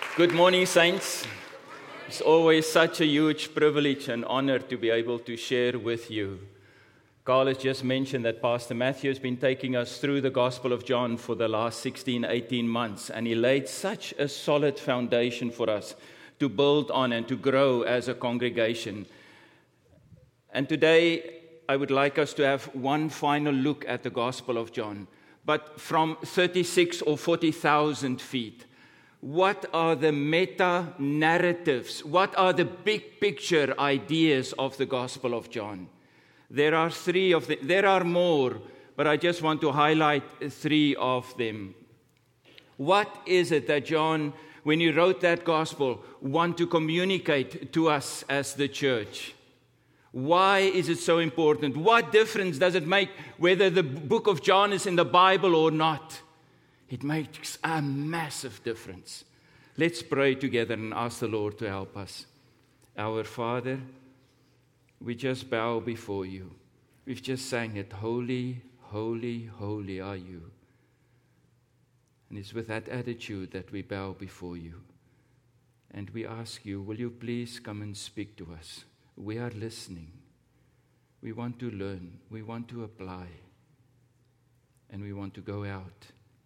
Good morning, saints. It's always such a huge privilege and honor to be able to share with you. Carl has just mentioned that Pastor Matthew has been taking us through the Gospel of John for the last 16, 18 months, and he laid such a solid foundation for us to build on and to grow as a congregation. And today, I would like us to have one final look at the Gospel of John, but from 36 or 40,000 feet. What are the meta-narratives? What are the big picture ideas of the Gospel of John? There are three of them. There are more, but I just want to highlight three of them. What is it that John, when he wrote that Gospel, want to communicate to us as the church? Why is it so important? What difference does it make whether the book of John is in the Bible or not? It makes a massive difference. Let's pray together and ask the Lord to help us. Our Father, we just bow before you. We've just sang it, holy, holy, holy are you. And it's with that attitude that we bow before you. And we ask you, will you please come and speak to us? We are listening. We want to learn. We want to apply. And we want to go out.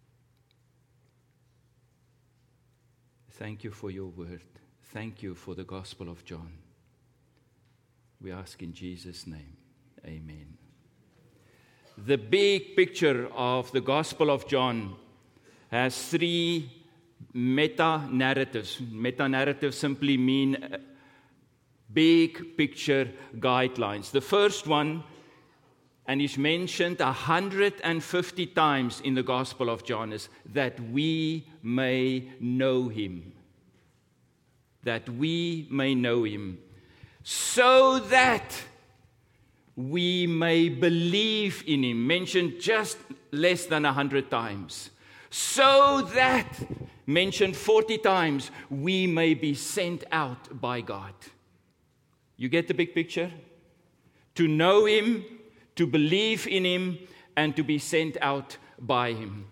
Thank you for your word. Thank you for the Gospel of John. We ask in Jesus' name. Amen. The big picture of the Gospel of John has three meta-narratives. Meta-narratives simply mean big picture guidelines. The first one, and is mentioned 150 times in the Gospel of John, is that we may know him. That we may know him. So that we may believe in him. Mentioned just less than 100 times. So that, mentioned 40 times, we may be sent out by God. You get the big picture? To know him, to believe in him, and to be sent out by him.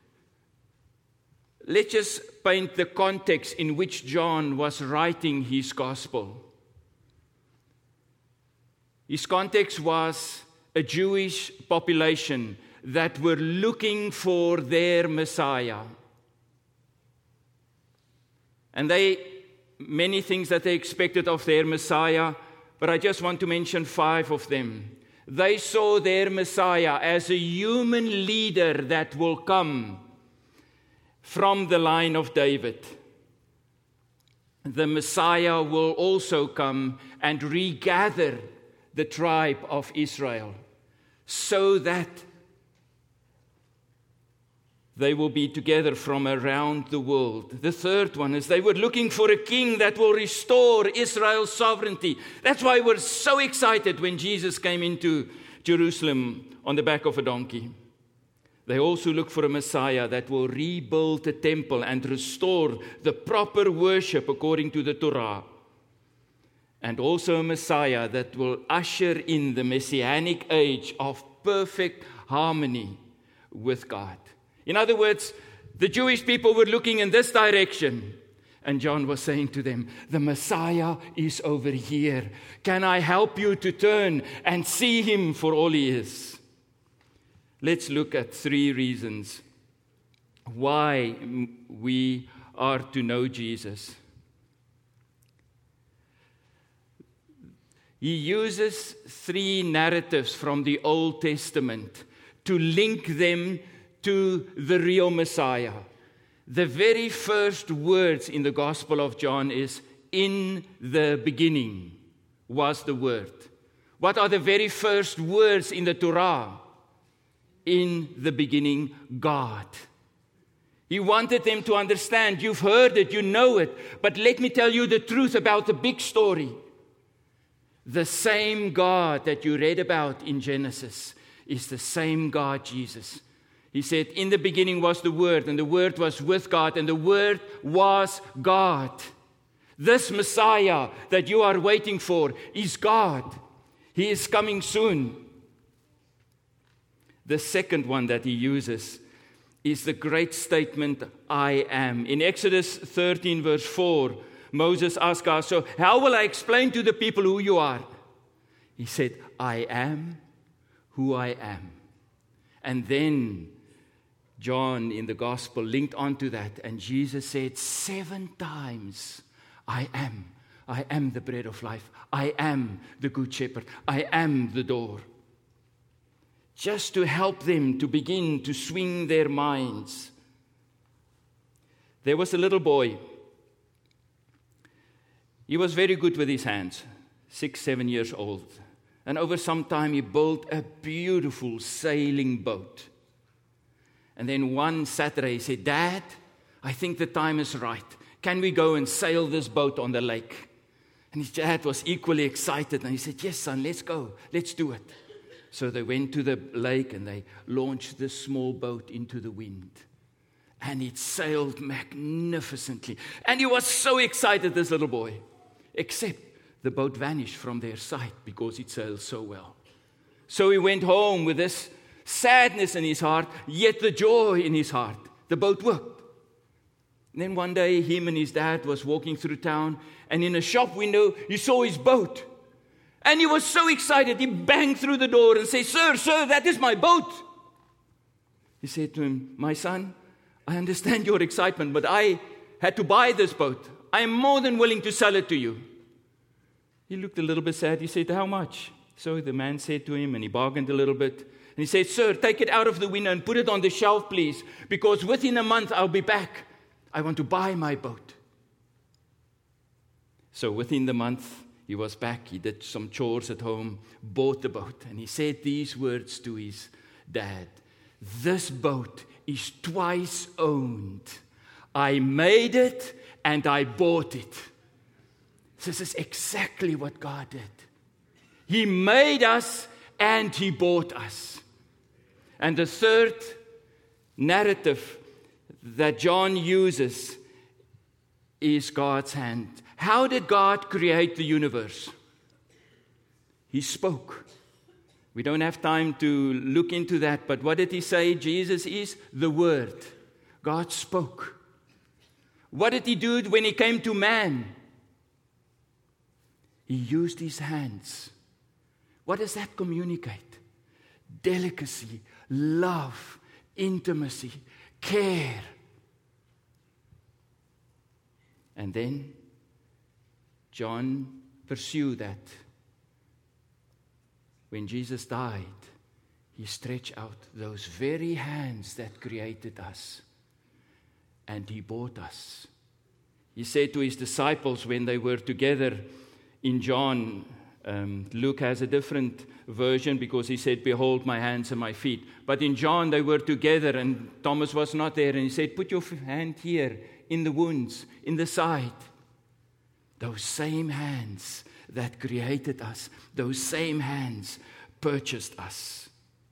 Let's just paint the context in which John was writing his gospel. His context was a Jewish population that were looking for their Messiah. And many things that they expected of their Messiah, but I just want to mention 5 of them. They saw their Messiah as a human leader that will come from the line of David. The Messiah will also come and regather the tribe of Israel so that they will be together from around the world. The third one is they were looking for a king that will restore Israel's sovereignty. That's why we're so excited when Jesus came into Jerusalem on the back of a donkey. They also look for a Messiah that will rebuild the temple and restore the proper worship according to the Torah. And also a Messiah that will usher in the messianic age of perfect harmony with God. In other words, the Jewish people were looking in this direction. And John was saying to them, the Messiah is over here. Can I help you to turn and see him for all he is? Let's look at 3 reasons why we are to know Jesus. He uses 3 narratives from the Old Testament to link them to the real Messiah. The very first words in the Gospel of John is, in the beginning was the Word. What are the very first words in the Torah? In the beginning, God. He wanted them to understand, you've heard it, you know it, but let me tell you the truth about the big story. The same God that you read about in Genesis is the same God, Jesus. He said, in the beginning was the Word, and the Word was with God, and the Word was God. This Messiah that you are waiting for is God. He is coming soon. The second one that he uses is the great statement, I am. In Exodus 13, verse 4, Moses asked God, so how will I explain to the people who you are? He said, I am who I am. And then John in the gospel linked onto that, and Jesus said 7 times, I am the bread of life. I am the good shepherd. I am the door. Just to help them to begin to swing their minds. There was a little boy. He was very good with his hands, 6, 7 years old. And over some time he built a beautiful sailing boat. And then one Saturday he said, Dad, I think the time is right. Can we go and sail this boat on the lake? And his dad was equally excited. And he said, yes, son, let's go. Let's do it. So they went to the lake and they launched this small boat into the wind. And it sailed magnificently. And he was so excited, this little boy. Except the boat vanished from their sight because it sailed so well. So he went home with this sadness in his heart, yet the joy in his heart. The boat worked. And then one day, him and his dad was walking through town, and in a shop window, he saw his boat. And he was so excited, he banged through the door and said, Sir, that is my boat. He said to him, my son, I understand your excitement, but I had to buy this boat. I am more than willing to sell it to you. He looked a little bit sad. He said, how much? So the man said to him, and he bargained a little bit. And he said, sir, take it out of the window and put it on the shelf, please, because within a month I'll be back. I want to buy my boat. So within the month, he was back. He did some chores at home, bought the boat, and he said these words to his dad. This boat is twice owned. I made it and I bought it. This is exactly what God did. He made us and He bought us. And the third narrative that John uses is God's hand. How did God create the universe? He spoke. We don't have time to look into that, but what did He say? Jesus is the Word. God spoke. What did He do when He came to man? He used His hands. What does that communicate? Delicacy, love, intimacy, care. And then John pursued that. When Jesus died, He stretched out those very hands that created us. And He bought us. He said to His disciples when they were together in John, Luke has a different version because he said, behold my hands and my feet. But in John they were together and Thomas was not there. And He said, put your hand here in the wounds, in the side. Those same hands that created us, those same hands purchased us.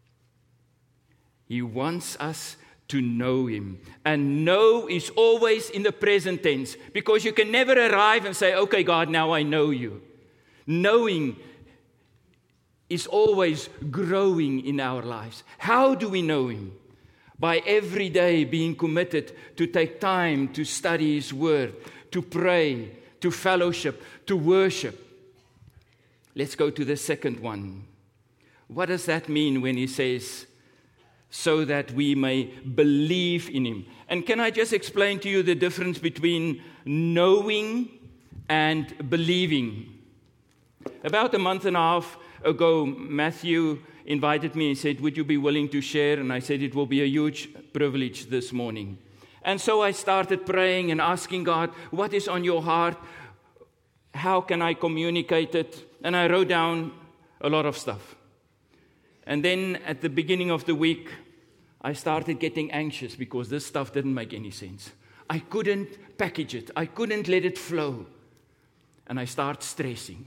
He wants us to know Him. And know is always in the present tense, because you can never arrive and say, okay, God, now I know you. Knowing is always growing in our lives. How do we know Him? By every day being committed to take time to study His Word, to pray, to fellowship, to worship. Let's go to the second one. What does that mean when He says, so that we may believe in Him? And can I just explain to you the difference between knowing and believing? About a month and a half ago, Matthew invited me and said, would you be willing to share? And I said, it will be a huge privilege this morning. And so I started praying and asking God, what is on your heart? How can I communicate it? And I wrote down a lot of stuff. And then at the beginning of the week, I started getting anxious because this stuff didn't make any sense. I couldn't package it. I couldn't let it flow. And I started stressing.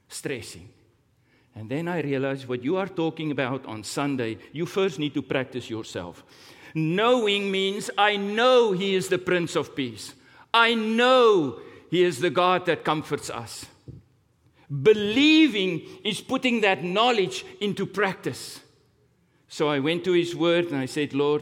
And then I realized what you are talking about on Sunday, you first need to practice yourself. Knowing means I know He is the Prince of Peace. I know He is the God that comforts us. Believing is putting that knowledge into practice. So I went to His Word and I said, Lord,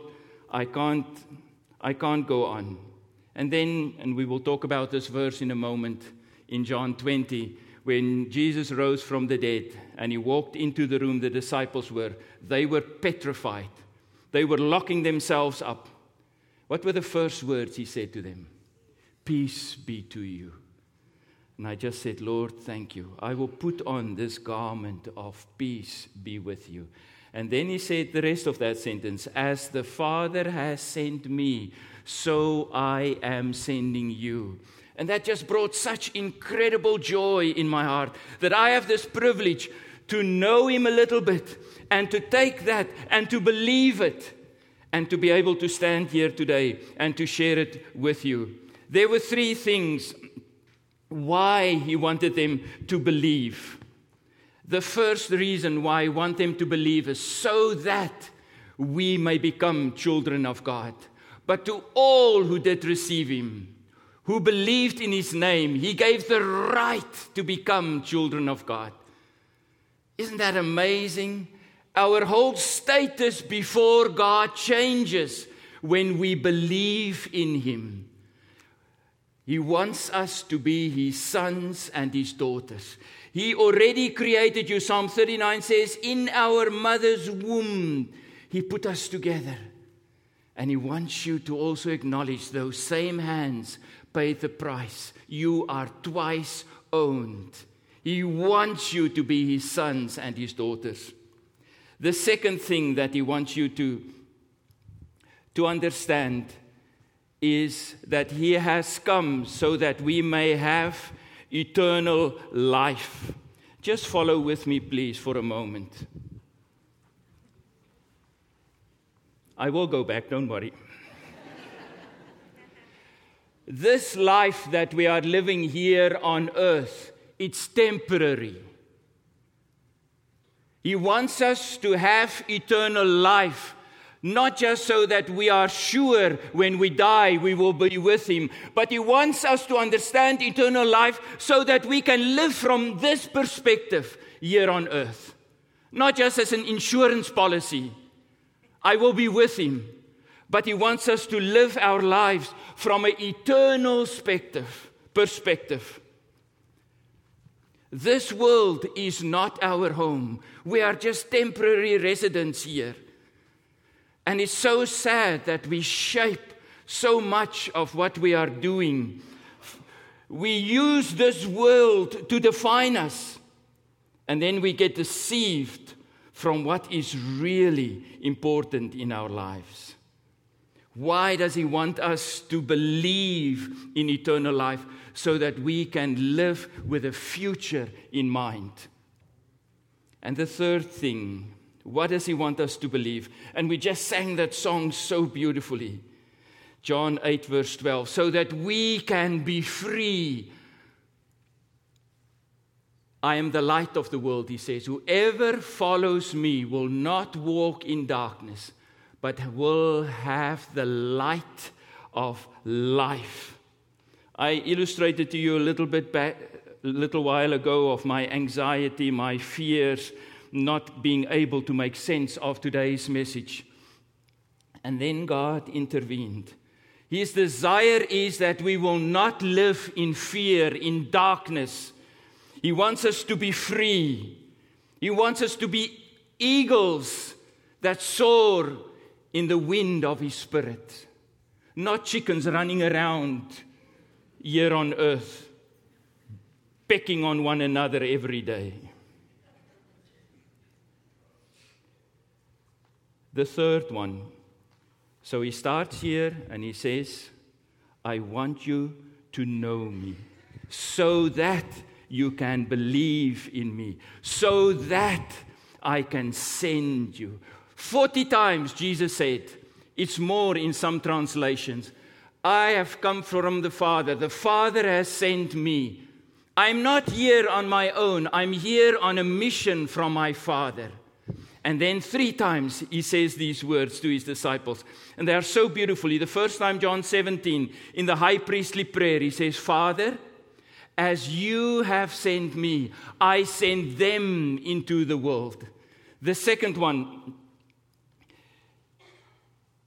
I can't go on. And then, and we will talk about this verse in a moment, in John 20, when Jesus rose from the dead and he walked into the room the disciples were, they were petrified. They were locking themselves up. What were the first words he said to them? Peace be to you. And I just said, Lord, thank you. I will put on this garment of peace be with you. And then he said the rest of that sentence, as the Father has sent me, so I am sending you. And that just brought such incredible joy in my heart that I have this privilege to know him a little bit and to take that and to believe it and to be able to stand here today and to share it with you. There were 3 things why he wanted them to believe. The first reason why he wanted them to believe is so that we may become children of God. But to all who did receive him, who believed in his name, he gave the right to become children of God. Isn't that amazing? Our whole status before God changes when we believe in him. He wants us to be his sons and his daughters. He already created you. Psalm 39 says, in our mother's womb, he put us together. And he wants you to also acknowledge those same hands paid the price. You are twice owned. He wants you to be his sons and his daughters. The second thing that he wants you to understand is that he has come so that we may have eternal life. Just follow with me, please, for a moment. I will go back, don't worry. This life that we are living here on earth, it's temporary. He wants us to have eternal life, not just so that we are sure when we die we will be with him, but he wants us to understand eternal life so that we can live from this perspective here on earth. Not just as an insurance policy. I will be with him. But he wants us to live our lives from an eternal perspective. This world is not our home. We are just temporary residents here. And it's so sad that we shape so much of what we are doing. We use this world to define us. And then we get deceived from what is really important in our lives. Why does he want us to believe in eternal life? So that we can live with a future in mind. And the third thing, what does he want us to believe? And we just sang that song so beautifully. John 8 verse 12. So that we can be free. I am the light of the world, he says. Whoever follows me will not walk in darkness, but will have the light of life. I illustrated to you a little while ago of my anxiety, my fears, not being able to make sense of today's message. And then God intervened. His desire is that we will not live in fear, in darkness. He wants us to be free. He wants us to be eagles that soar in the wind of his Spirit. Not chickens running around here on earth, pecking on one another every day. The third one. So he starts here and he says, I want you to know me so that you can believe in me, so that I can send you. 40 times Jesus said, it's more in some translations, I have come from the Father. The Father has sent me. I'm not here on my own. I'm here on a mission from my Father. And then 3 times he says these words to his disciples. And they are so beautifully. The first time, John 17, in the high priestly prayer, he says, Father, as you have sent me, I send them into the world. The second one,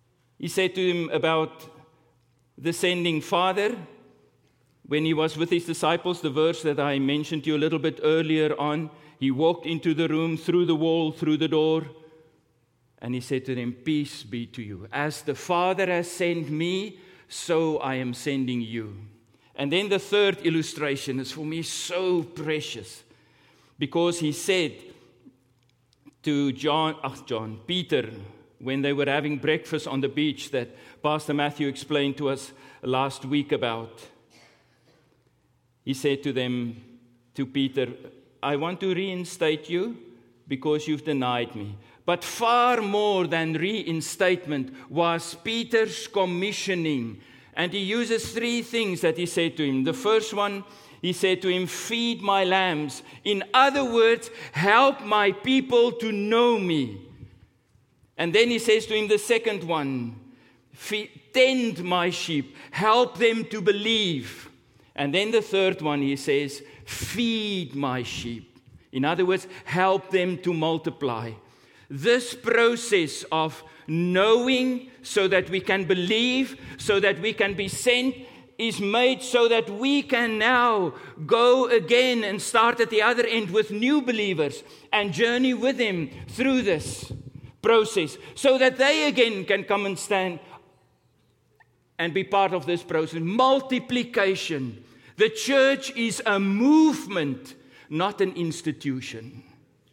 He said to him about the sending Father, when he was with his disciples, the verse that I mentioned to you a little bit earlier on, he walked into the room, through the wall, through the door, and he said to them, peace be to you. As the Father has sent me, so I am sending you. And then the third illustration is for me so precious, because he said to Peter, when they were having breakfast on the beach that Pastor Matthew explained to us last week about, he said to Peter, I want to reinstate you because you've denied me. But far more than reinstatement was Peter's commissioning. And he uses three things that he said to him. The first one, he said to him, feed my lambs. In other words, help my people to know me. And then he says to him the second one, tend my sheep. Help them to believe. And then the third one, he says, feed my sheep. In other words, help them to multiply. This process of knowing so that we can believe, so that we can be sent, is made so that we can now go again and start at the other end with new believers and journey with them through this process, so that they again can come and stand and be part of this process. Multiplication. The church is a movement, not an institution.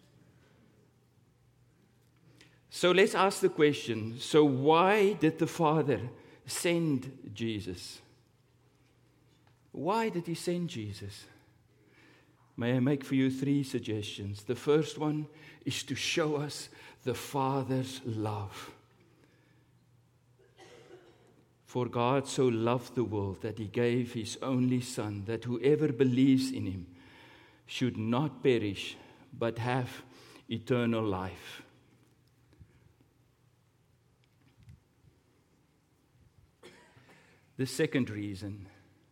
So let's ask the question, so why did the Father send Jesus? Why did he send Jesus? May I make for you three suggestions. The first one is to show us the Father's love. For God so loved the world that he gave his only Son, that whoever believes in him should not perish, but have eternal life. The second reason,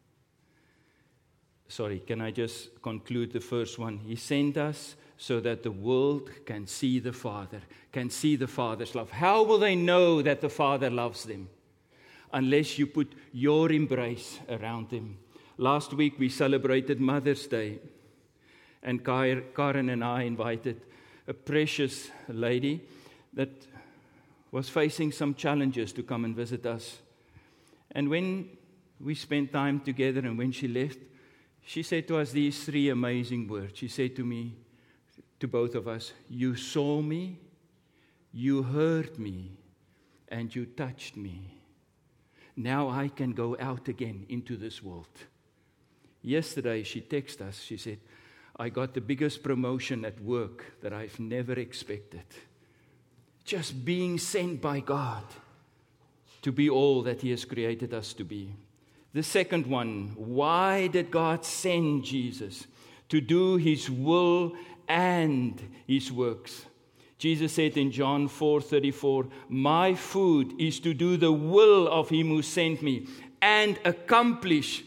can I just conclude the first one? He sent us so that the world can see the Father, can see the Father's love. How will they know that the Father loves them? Unless you put your embrace around them. Last week we celebrated Mother's Day, and Karen and I invited a precious lady that was facing some challenges to come and visit us. And when we spent time together and when she left, she said to us these three amazing words. She said to me, to both of us, you saw me, you heard me, and you touched me. Now I can go out again into this world. Yesterday she texted us, she said, I got the biggest promotion at work that I've never expected. Just being sent by God to be all that he has created us to be. The second one, why did God send Jesus? To do his will and his works. Jesus said in John 4:34, my food is to do the will of him who sent me and accomplish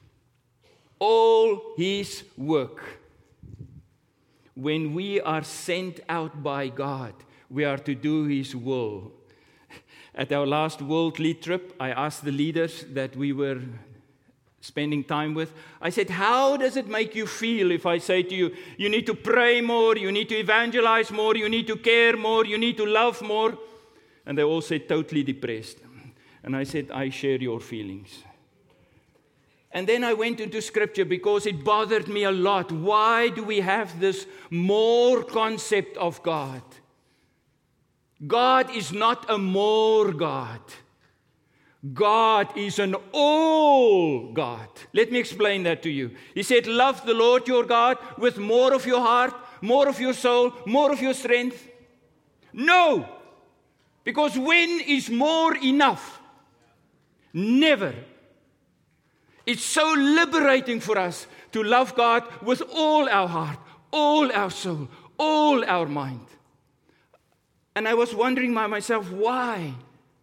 all his work. When we are sent out by God, we are to do his will. At our last World Lead trip, I asked the leaders that we were spending time with, I said, how does it make you feel if I say to you, you need to pray more, you need to evangelize more, you need to care more, you need to love more? And they all said, totally depressed. And I said, I share your feelings. And then I went into Scripture because it bothered me a lot. Why do we have this more concept of God? God is not a more God. God is an all God. Let me explain that to you. He said, love the Lord your God with more of your heart, more of your soul, more of your strength. No, because when is more enough? Never. It's so liberating for us to love God with all our heart, all our soul, all our mind. And I was wondering by myself, why?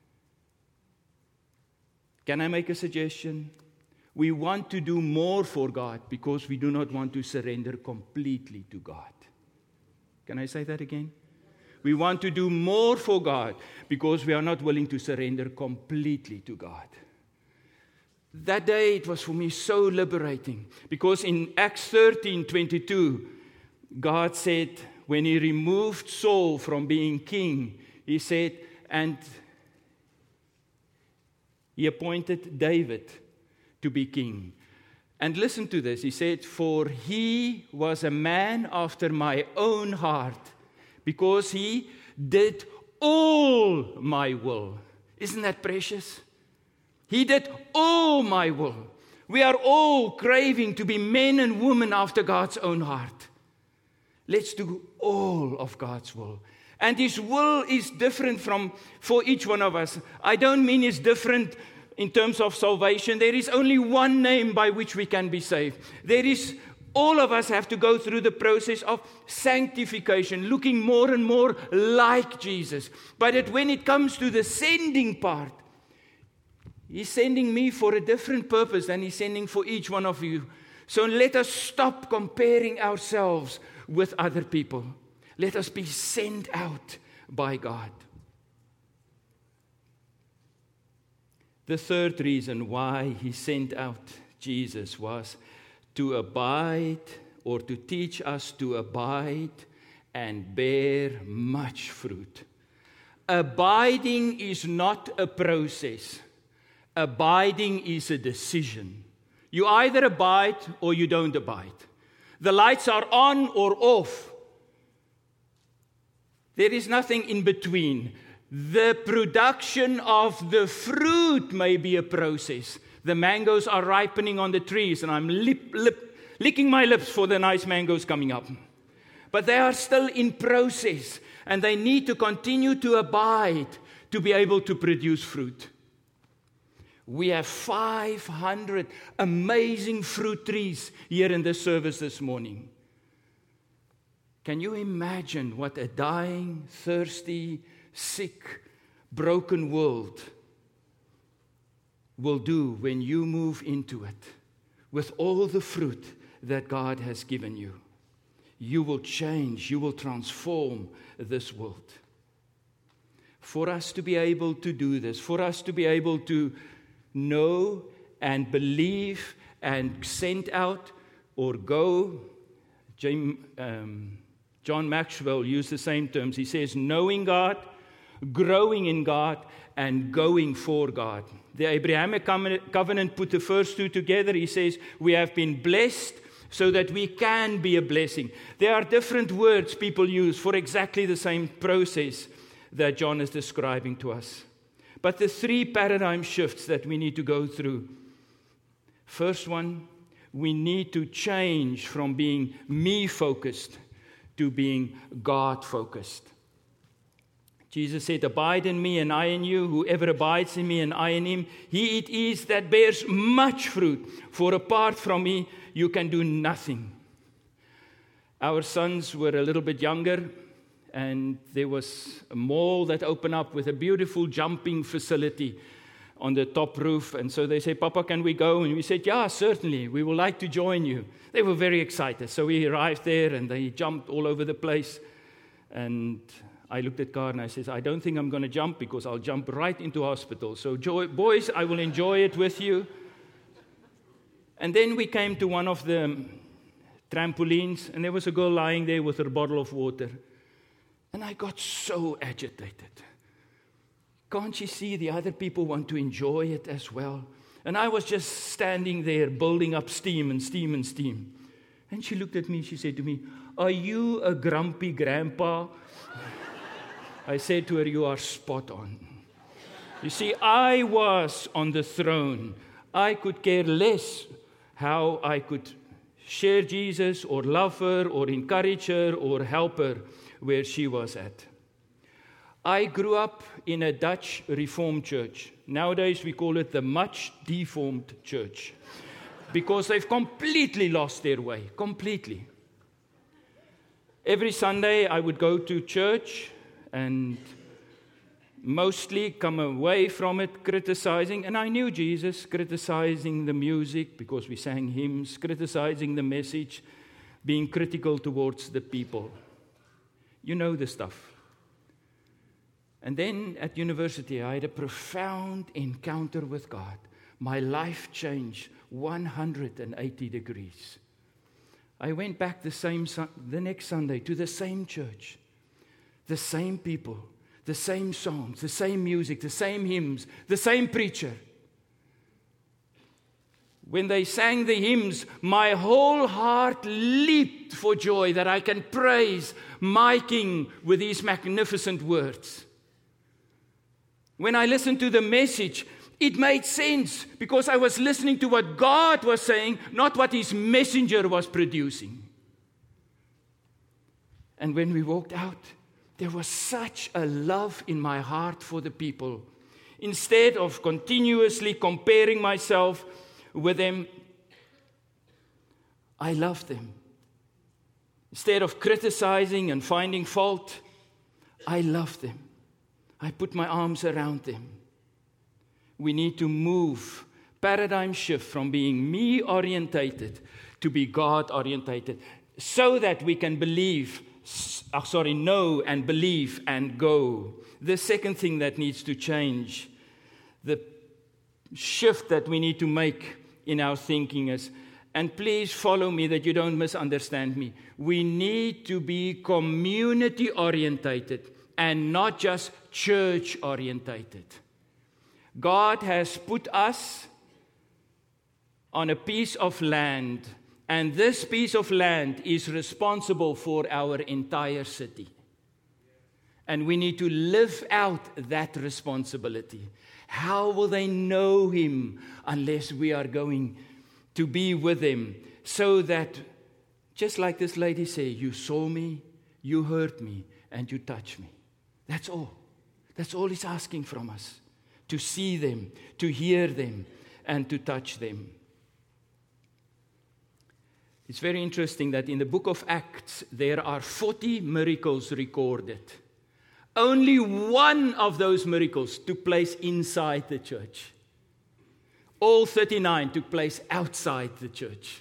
Can I make a suggestion? We want to do more for God because we do not want to surrender completely to God. Can I say that again? We want to do more for God because we are not willing to surrender completely to God. That day, it was for me so liberating because in Acts 13:22, God said, when He removed Saul from being king, He said, and He appointed David to be king. And listen to this. He said, for he was a man after my own heart, because he did all my will. Isn't that precious? He did all my will. We are all craving to be men and women after God's own heart. Let's do all of God's will. And His will is different for each one of us. I don't mean it's different in terms of salvation. There is only one name by which we can be saved. All of us have to go through the process of sanctification, looking more and more like Jesus. But when it comes to the sending part, He's sending me for a different purpose than He's sending for each one of you. So let us stop comparing ourselves with other people. Let us be sent out by God. The third reason why He sent out Jesus was to abide, or to teach us to abide and bear much fruit. Abiding is not a process. Abiding is a decision. You either abide or you don't abide. The lights are on or off. There is nothing in between. The production of the fruit may be a process. The mangoes are ripening on the trees, and I'm licking my lips for the nice mangoes coming up. But they are still in process, and they need to continue to abide to be able to produce fruit. We have 500 amazing fruit trees here in this service this morning. Can you imagine what a dying, thirsty, sick, broken world will do when you move into it with all the fruit that God has given you? You will change, you will transform this world. For us to be able to do this, for us to be able to know and believe and send out or go, John Maxwell used the same terms. He says, knowing God, growing in God, and going for God. The Abrahamic covenant put the first two together. He says, we have been blessed so that we can be a blessing. There are different words people use for exactly the same process that John is describing to us. But the three paradigm shifts that we need to go through. First one, we need to change from being me-focused to being God-focused. Jesus said, abide in me and I in you. Whoever abides in me and I in him, he it is that bears much fruit. For apart from me, you can do nothing. Our sons were a little bit younger, and there was a mall that opened up with a beautiful jumping facility on the top roof. And so they said, Papa, can we go? And we said, yeah, certainly. We would like to join you. They were very excited. So we arrived there, and they jumped all over the place. And I looked at Car and I said, I don't think I'm going to jump because I'll jump right into hospital. So boys, I will enjoy it with you. And then we came to one of the trampolines, and there was a girl lying there with her bottle of water. And I got so agitated. Can't you see the other people want to enjoy it as well? And I was just standing there building up steam and steam and steam. And she looked at me, she said to me, are you a grumpy grandpa? I said to her, you are spot on. You see, I was on the throne. I could care less how I could share Jesus or love her or encourage her or help her where she was at. I grew up in a Dutch Reformed church. Nowadays we call it the much deformed church because they've completely lost their way, completely. Every Sunday I would go to church and mostly come away from it criticizing, and I knew Jesus, criticizing the music because we sang hymns, criticizing the message, being critical towards the people. You know the stuff. And then at university, I had a profound encounter with God. My life changed 180 degrees. I went back the next Sunday to the same church, the same people, the same songs, the same music, the same hymns, the same preacher. When they sang the hymns, my whole heart leaped for joy that I can praise my King with these magnificent words. When I listened to the message, it made sense because I was listening to what God was saying, not what His messenger was producing. And when we walked out, there was such a love in my heart for the people. Instead of continuously comparing myself with them, I loved them. Instead of criticizing and finding fault, I loved them. I put my arms around them. We need to move, paradigm shift from being me-orientated to be God-orientated so that we can know and believe and go. The second thing that needs to change, the shift that we need to make in our thinking is, and please follow me that you don't misunderstand me, we need to be community-orientated and not just church-orientated. God has put us on a piece of land, and this piece of land is responsible for our entire city. And we need to live out that responsibility. How will they know Him unless we are going to be with Him? So that, just like this lady said, you saw me, you heard me, and you touched me. That's all. That's all He's asking from us. To see them, to hear them, and to touch them. It's very interesting that in the book of Acts, there are 40 miracles recorded. Only one of those miracles took place inside the church. All 39 took place outside the church.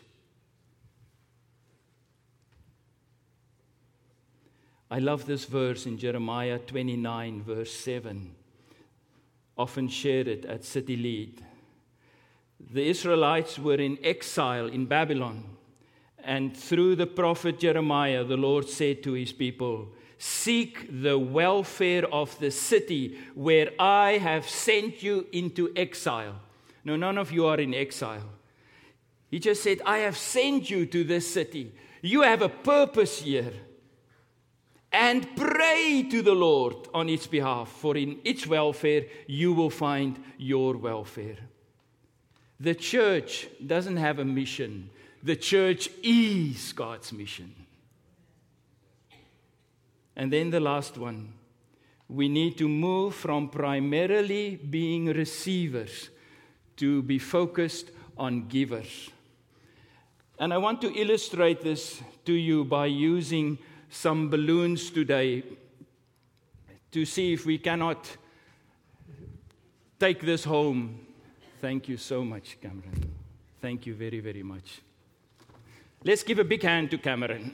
I love this verse in Jeremiah 29, verse 7. Often shared it at City Lead. The Israelites were in exile in Babylon. And through the prophet Jeremiah, the Lord said to His people, seek the welfare of the city where I have sent you into exile. No, none of you are in exile. He just said, I have sent you to this city. You have a purpose here. And pray to the Lord on its behalf, for in its welfare you will find your welfare. The church doesn't have a mission. The church is God's mission. And then the last one. We need to move from primarily being receivers to be focused on givers. And I want to illustrate this to you by using some balloons today to see if we cannot take this home. Thank you so much, Cameron. Thank you very, very much. Let's give a big hand to Cameron.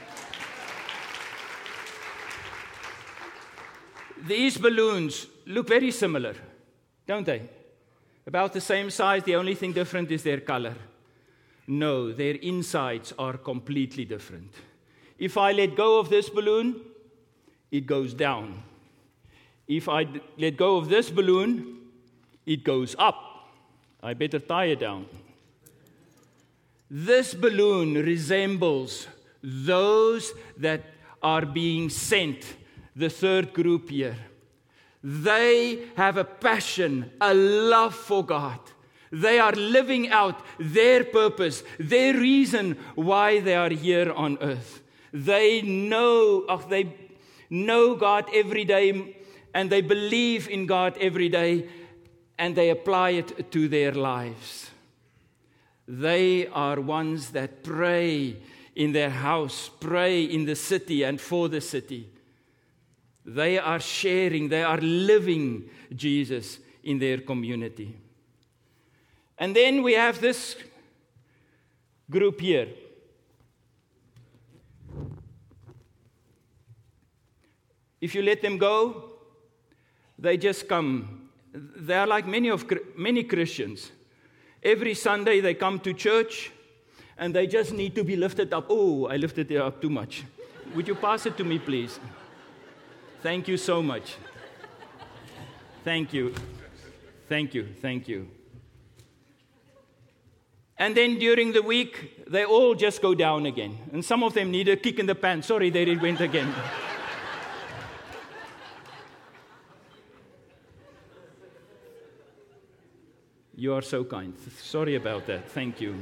These balloons look very similar, don't they? About the same size, the only thing different is their color. No, their insides are completely different. If I let go of this balloon, it goes down. If I let go of this balloon, it goes up. I better tie it down. This balloon resembles those that are being sent, the third group here. They have a passion, a love for God. They are living out their purpose, their reason why they are here on earth. They know God every day, and they believe in God every day, and they apply it to their lives. They are ones that pray in their house, pray in the city and for the city. They are sharing, they are living Jesus in their community. And then we have this group here. If you let them go, they just come. They are like many Christians. Every Sunday they come to church, and they just need to be lifted up. Oh, I lifted it up too much. Would you pass it to me, please? Thank you so much. Thank you. Thank you. Thank you. And then during the week, they all just go down again. And some of them need a kick in the pants. Sorry, there it went again. You are so kind. Sorry about that. Thank you.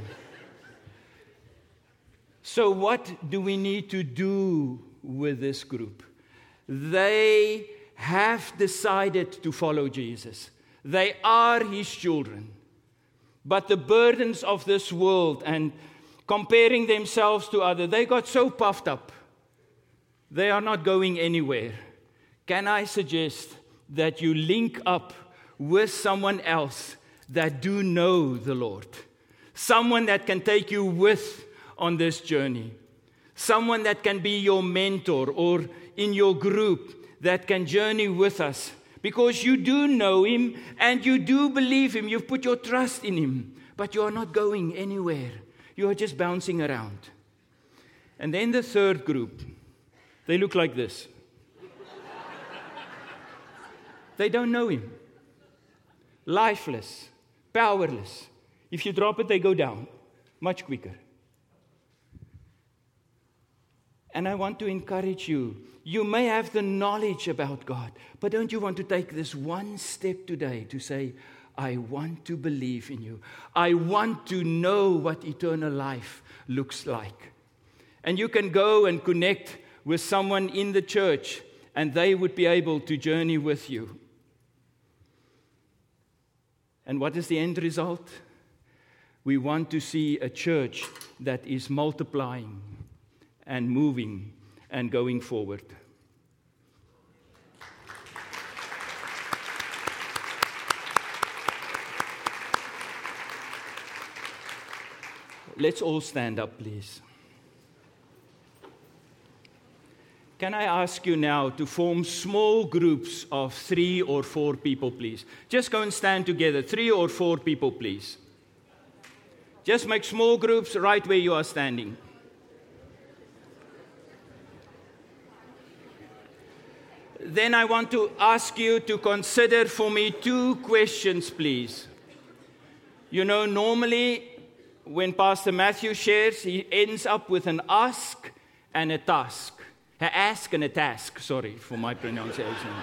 So what do we need to do with this group? They have decided to follow Jesus. They are his children. But the burdens of this world and comparing themselves to others, they got so puffed up. They are not going anywhere. Can I suggest that you link up with someone else that do know the Lord? Someone that can take you with on this journey. Someone that can be your mentor or in your group that can journey with us. Because you do know him and you do believe him. You've put your trust in him. But you are not going anywhere. You are just bouncing around. And then the third group. They look like this. They don't know him. Lifeless. Powerless. If you drop it, they go down. Much quicker. And I want to encourage you. You may have the knowledge about God, but don't you want to take this one step today to say, I want to believe in you. I want to know what eternal life looks like. And you can go and connect with someone in the church, and they would be able to journey with you. And what is the end result? We want to see a church that is multiplying and moving and going forward. Let's all stand up, please. Can I ask you now to form small groups of 3 or 4 people, please? Just go and stand together, 3 or 4 people, please. Just make small groups right where you are standing. Then I want to ask you to consider for me 2 questions, please. You know, normally when Pastor Matthew shares, he ends up with an ask and a task. An ask and a task, sorry for my pronunciation.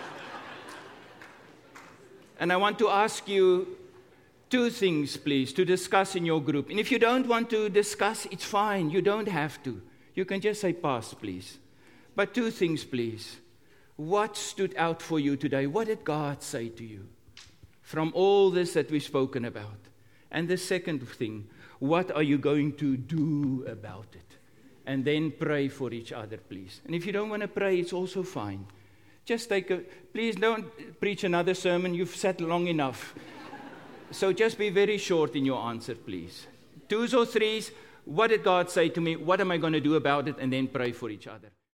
And I want to ask you 2 things, please, to discuss in your group. And if you don't want to discuss, it's fine. You don't have to. You can just say pass, please. But 2 things, please. What stood out for you today? What did God say to you from all this that we've spoken about? And the second thing, what are you going to do about it? And then pray for each other, please. And if you don't want to pray, it's also fine. Just please don't preach another sermon. You've sat long enough. So just be very short in your answer, please. 2s or 3s, what did God say to me? What am I going to do about it? And then pray for each other.